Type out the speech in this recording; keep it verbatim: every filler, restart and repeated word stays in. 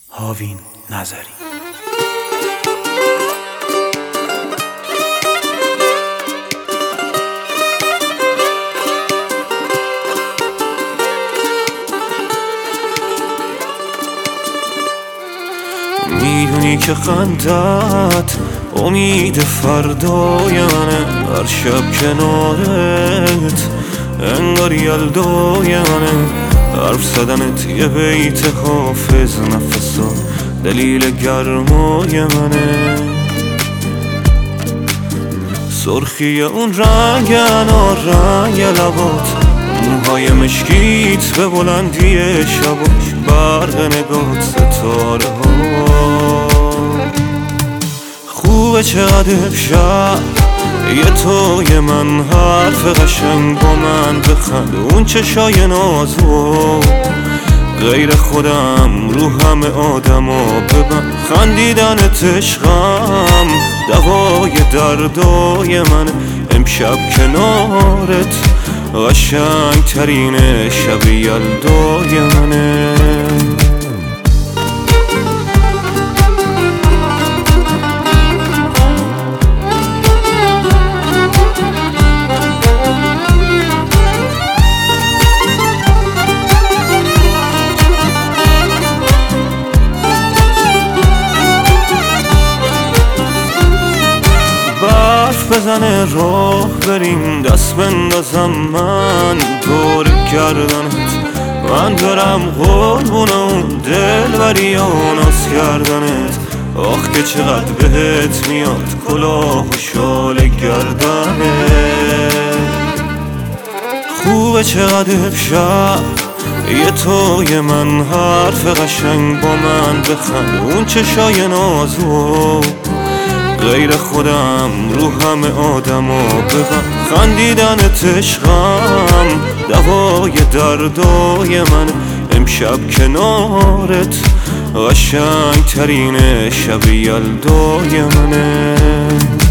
هاوین نظری. میدونی که خندت امید فردای منه، هر شب کنارت انگار یلدای منه، حرف زدنت یه بیت حافظ نفسا دلیل گرمای منه، سرخی اون رنگ انار رنگ لبات، موهای مشکیت به بلندی شباش، برق نگات ستاره ها خوبه چقدر امشب یه توی من حرف قشنگ با من بخند، اون چشای نازو غیر خودم رو همه آدما ببند، خندیدنت عشقم دوای دردای من، امشب کنارت قشنگ ترین شب یلدای منه. بزنه راه بریم، دست بندازم من دور گردنت، من دارم قربون اون دل بری و ناز کردنت، آخ که چقدر بهت میاد کلاه و شال گردنت، خوبه چقدر امشب یه توی من حرف قشنگ با من بخند، اون چشای نازو غیر خودم رو همه آدما ببند، خندیدنت عشقم دوای دردای من، امشب کنارت قشنگ ترین شب یلدای منه.